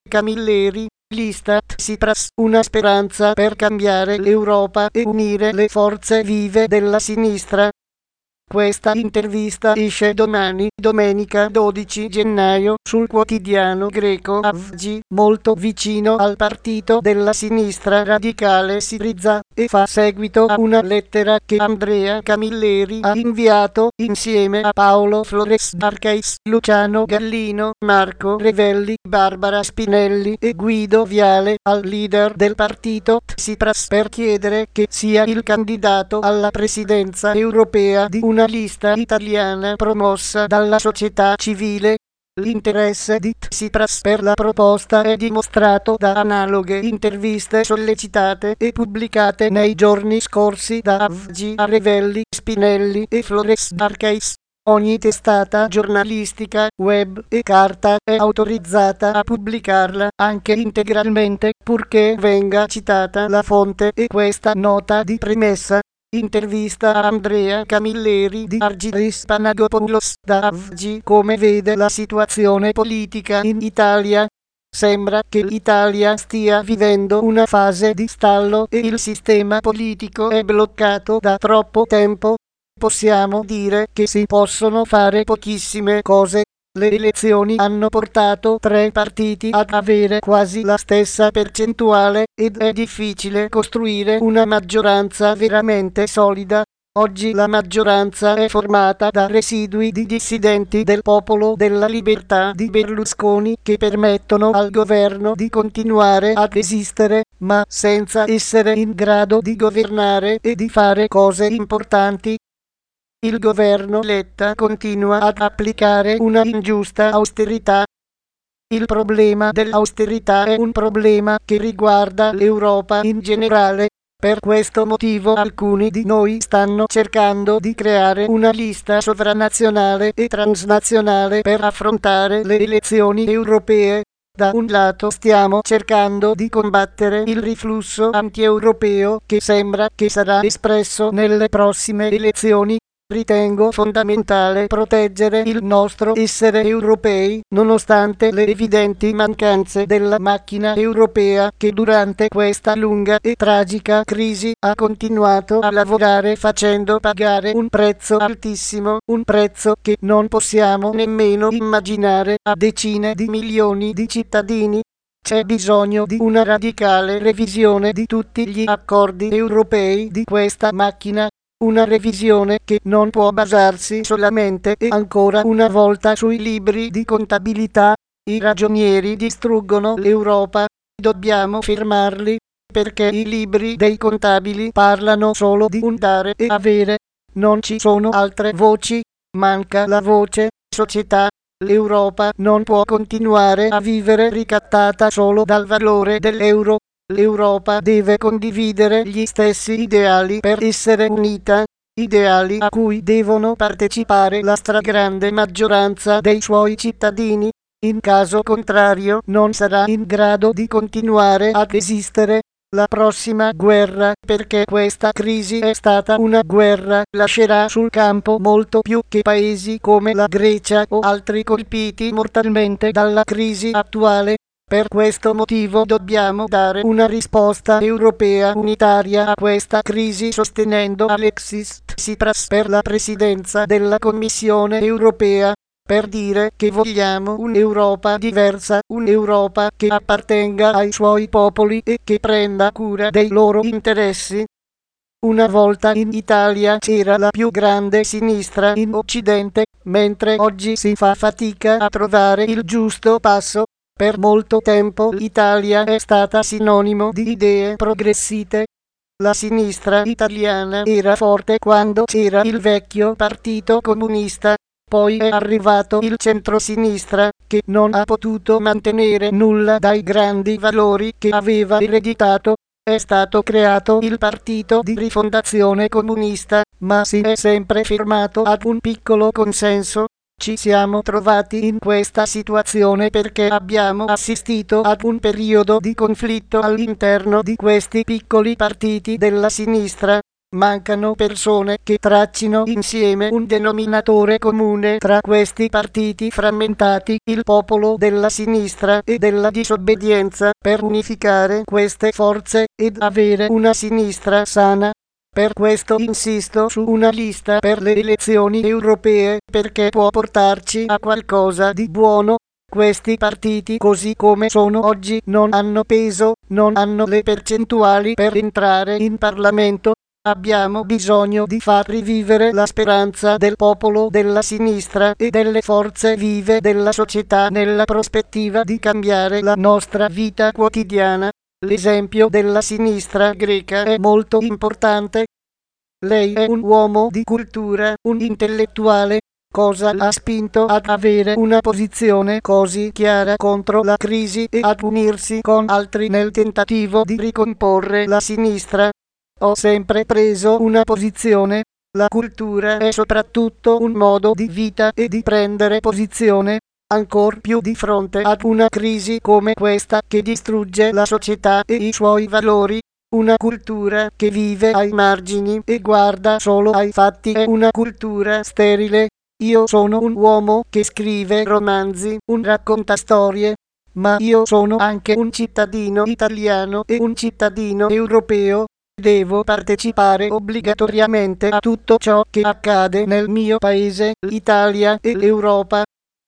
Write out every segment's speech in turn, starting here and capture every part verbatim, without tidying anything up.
Camilleri, l'Istat Tsipras, una speranza per cambiare l'Europa e unire le forze vive della sinistra. Questa intervista esce domani, domenica dodici gennaio, sul quotidiano greco Avgi, molto vicino al partito della sinistra radicale Syriza, e fa seguito a una lettera che Andrea Camilleri ha inviato insieme a Paolo Flores D'Archais, Luciano Gallino, Marco Revelli, Barbara Spinelli e Guido Viale al leader del partito Tsipras per chiedere che sia il candidato alla presidenza europea di una lista italiana promossa dalla società civile. L'interesse di Tsipras per la proposta è dimostrato da analoghe interviste sollecitate e pubblicate nei giorni scorsi da Avgi a Revelli, Spinelli e Flores D'Archais. Ogni testata giornalistica, web e carta è autorizzata a pubblicarla anche integralmente, purché venga citata la fonte e questa nota di premessa. Intervista a Andrea Camilleri di Argyris Panagopoulos da Avgi. Come vede la situazione politica in Italia? Sembra che l'Italia stia vivendo una fase di stallo e il sistema politico è bloccato da troppo tempo. Possiamo dire che si possono fare pochissime cose. Le elezioni hanno portato tre partiti ad avere quasi la stessa percentuale ed è difficile costruire una maggioranza veramente solida. Oggi la maggioranza è formata da residui di dissidenti del Popolo della Libertà di Berlusconi che permettono al governo di continuare ad esistere, ma senza essere in grado di governare e di fare cose importanti. Il governo Letta continua ad applicare una ingiusta austerità. Il problema dell'austerità è un problema che riguarda l'Europa in generale. Per questo motivo alcuni di noi stanno cercando di creare una lista sovranazionale e transnazionale per affrontare le elezioni europee. Da un lato stiamo cercando di combattere il riflusso anti-europeo che sembra che sarà espresso nelle prossime elezioni. Ritengo fondamentale proteggere il nostro essere europei, nonostante le evidenti mancanze della macchina europea che durante questa lunga e tragica crisi ha continuato a lavorare facendo pagare un prezzo altissimo, un prezzo che non possiamo nemmeno immaginare a decine di milioni di cittadini. C'è bisogno di una radicale revisione di tutti gli accordi europei di questa macchina. Una revisione che non può basarsi solamente e ancora una volta sui libri di contabilità. I ragionieri distruggono l'Europa. Dobbiamo fermarli, perché i libri dei contabili parlano solo di un dare e avere. Non ci sono altre voci. Manca la voce società. L'Europa non può continuare a vivere ricattata solo dal valore dell'euro. L'Europa deve condividere gli stessi ideali per essere unita, ideali a cui devono partecipare la stragrande maggioranza dei suoi cittadini. In caso contrario non sarà in grado di continuare ad esistere. La prossima guerra, perché questa crisi è stata una guerra, lascerà sul campo molto più che paesi come la Grecia o altri colpiti mortalmente dalla crisi attuale. Per questo motivo dobbiamo dare una risposta europea unitaria a questa crisi sostenendo Alexis Tsipras per la presidenza della Commissione europea, per dire che vogliamo un'Europa diversa, un'Europa che appartenga ai suoi popoli e che prenda cura dei loro interessi. Una volta in Italia c'era la più grande sinistra in Occidente, mentre oggi si fa fatica a trovare il giusto passo. Per molto tempo l'Italia è stata sinonimo di idee progressiste. La sinistra italiana era forte quando c'era il vecchio Partito Comunista, poi è arrivato il centrosinistra, che non ha potuto mantenere nulla dai grandi valori che aveva ereditato. È stato creato il Partito di Rifondazione Comunista, ma si è sempre fermato ad un piccolo consenso. Ci siamo trovati in questa situazione perché abbiamo assistito ad un periodo di conflitto all'interno di questi piccoli partiti della sinistra. Mancano persone che traccino insieme un denominatore comune tra questi partiti frammentati, il popolo della sinistra e della disobbedienza, per unificare queste forze ed avere una sinistra sana. Per questo insisto su una lista per le elezioni europee, perché può portarci a qualcosa di buono. Questi partiti, così come sono oggi, non hanno peso, non hanno le percentuali per entrare in Parlamento. Abbiamo bisogno di far rivivere la speranza del popolo della sinistra e delle forze vive della società nella prospettiva di cambiare la nostra vita quotidiana. L'esempio della sinistra greca è molto importante. Lei è un uomo di cultura, un intellettuale. Cosa l'ha spinto ad avere una posizione così chiara contro la crisi e ad unirsi con altri nel tentativo di ricomporre la sinistra? Ho sempre preso una posizione. La cultura è soprattutto un modo di vita e di prendere posizione, ancor più di fronte ad una crisi come questa che distrugge la società e i suoi valori. Una cultura che vive ai margini e guarda solo ai fatti è una cultura sterile. Io sono un uomo che scrive romanzi, un raccontastorie, ma io sono anche un cittadino italiano e un cittadino europeo. Devo partecipare obbligatoriamente a tutto ciò che accade nel mio paese, l'Italia e l'Europa.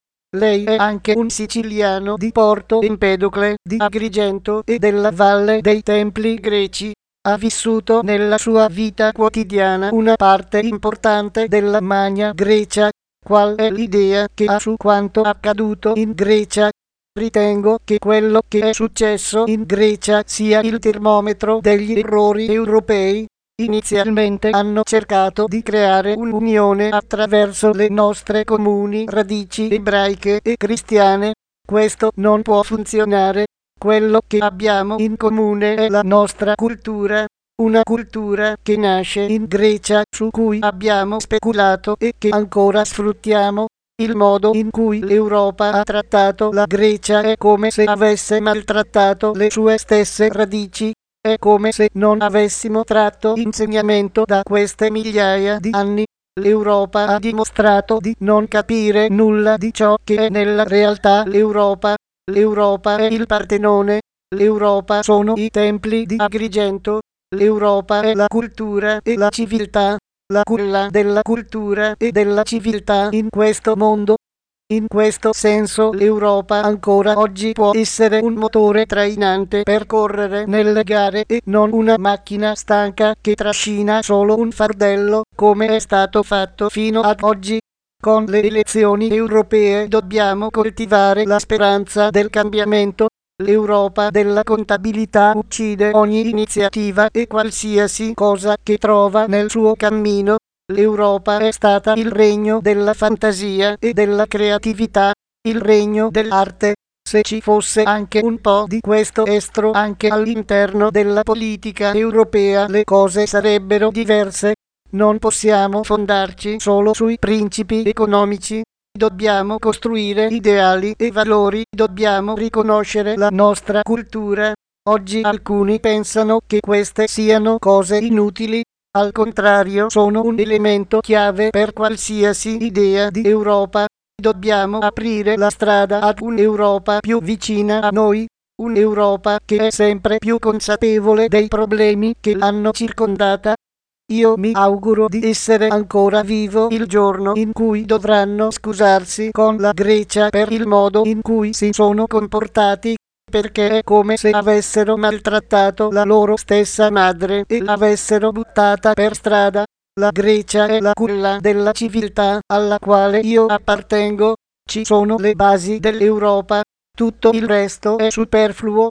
Lei è anche un siciliano di Porto Empedocle, di Agrigento e della Valle dei Templi Greci. Ha vissuto nella sua vita quotidiana una parte importante della Magna Grecia. Qual è l'idea che ha su quanto accaduto in Grecia? Ritengo che quello che è successo in Grecia sia il termometro degli errori europei. Inizialmente hanno cercato di creare un'unione attraverso le nostre comuni radici ebraiche e cristiane. Questo non può funzionare. Quello che abbiamo in comune è la nostra cultura. Una cultura che nasce in Grecia, su cui abbiamo speculato e che ancora sfruttiamo. Il modo in cui l'Europa ha trattato la Grecia è come se avesse maltrattato le sue stesse radici. È come se non avessimo tratto insegnamento da queste migliaia di anni. L'Europa ha dimostrato di non capire nulla di ciò che è nella realtà l'Europa. L'Europa è il Partenone. L'Europa sono i templi di Agrigento. L'Europa è la cultura e la civiltà. La culla della cultura e della civiltà in questo mondo. In questo senso l'Europa ancora oggi può essere un motore trainante per correre nelle gare e non una macchina stanca che trascina solo un fardello, come è stato fatto fino ad oggi. Con le elezioni europee dobbiamo coltivare la speranza del cambiamento. L'Europa della contabilità uccide ogni iniziativa e qualsiasi cosa che trova nel suo cammino. L'Europa è stata il regno della fantasia e della creatività, il regno dell'arte. Se ci fosse anche un po' di questo estro anche all'interno della politica europea, le cose sarebbero diverse. Non possiamo fondarci solo sui principi economici. Dobbiamo costruire ideali e valori, dobbiamo riconoscere la nostra cultura. Oggi alcuni pensano che queste siano cose inutili. Al contrario, sono un elemento chiave per qualsiasi idea di Europa. Dobbiamo aprire la strada ad un'Europa più vicina a noi, un'Europa che è sempre più consapevole dei problemi che l'hanno circondata. Io mi auguro di essere ancora vivo il giorno in cui dovranno scusarsi con la Grecia per il modo in cui si sono comportati, perché è come se avessero maltrattato la loro stessa madre e l'avessero buttata per strada. La Grecia è la culla della civiltà alla quale io appartengo. Ci sono le basi dell'Europa, tutto il resto è superfluo.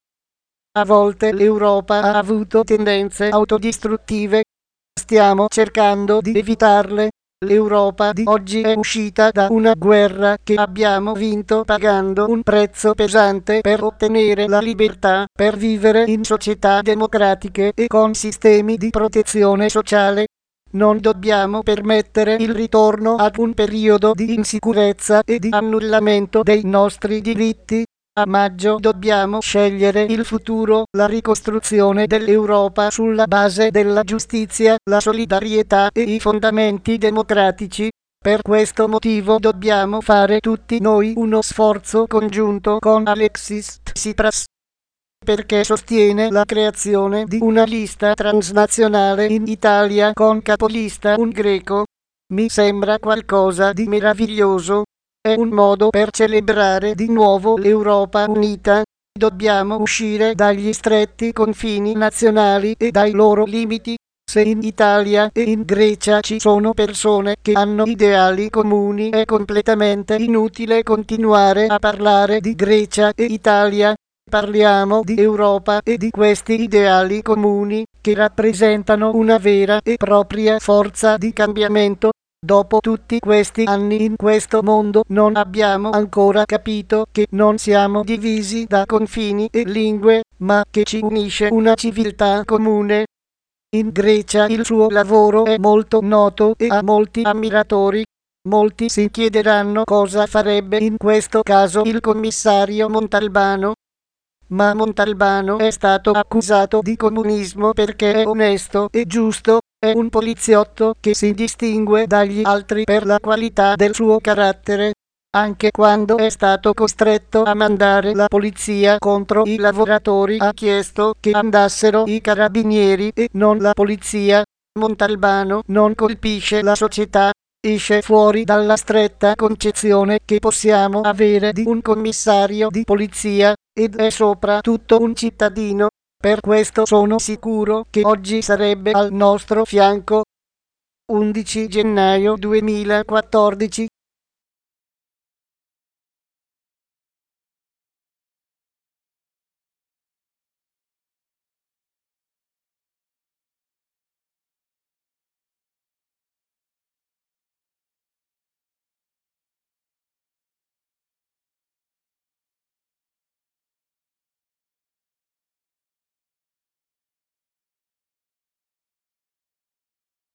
A volte l'Europa ha avuto tendenze autodistruttive. Stiamo cercando di evitarle. L'Europa di oggi è uscita da una guerra che abbiamo vinto pagando un prezzo pesante per ottenere la libertà, per vivere in società democratiche e con sistemi di protezione sociale. Non dobbiamo permettere il ritorno ad un periodo di insicurezza e di annullamento dei nostri diritti. A maggio dobbiamo scegliere il futuro, la ricostruzione dell'Europa sulla base della giustizia, la solidarietà e i fondamenti democratici. Per questo motivo dobbiamo fare tutti noi uno sforzo congiunto con Alexis Tsipras, perché sostiene la creazione di una lista transnazionale in Italia con capolista un greco. Mi sembra qualcosa di meraviglioso. È un modo per celebrare di nuovo l'Europa unita. Dobbiamo uscire dagli stretti confini nazionali e dai loro limiti. Se in Italia e in Grecia ci sono persone che hanno ideali comuni, è completamente inutile continuare a parlare di Grecia e Italia. Parliamo di Europa e di questi ideali comuni che rappresentano una vera e propria forza di cambiamento. Dopo tutti questi anni in questo mondo non abbiamo ancora capito che non siamo divisi da confini e lingue, ma che ci unisce una civiltà comune. In Grecia il suo lavoro è molto noto e ha molti ammiratori. Molti si chiederanno cosa farebbe in questo caso il commissario Montalbano. Ma Montalbano è stato accusato di comunismo perché è onesto e giusto, è un poliziotto che si distingue dagli altri per la qualità del suo carattere. Anche quando è stato costretto a mandare la polizia contro i lavoratori ha chiesto che andassero i carabinieri e non la polizia. Montalbano non colpisce la società, esce fuori dalla stretta concezione che possiamo avere di un commissario di polizia, ed è soprattutto un cittadino. Per questo sono sicuro che oggi sarebbe al nostro fianco. undici gennaio duemilaquattordici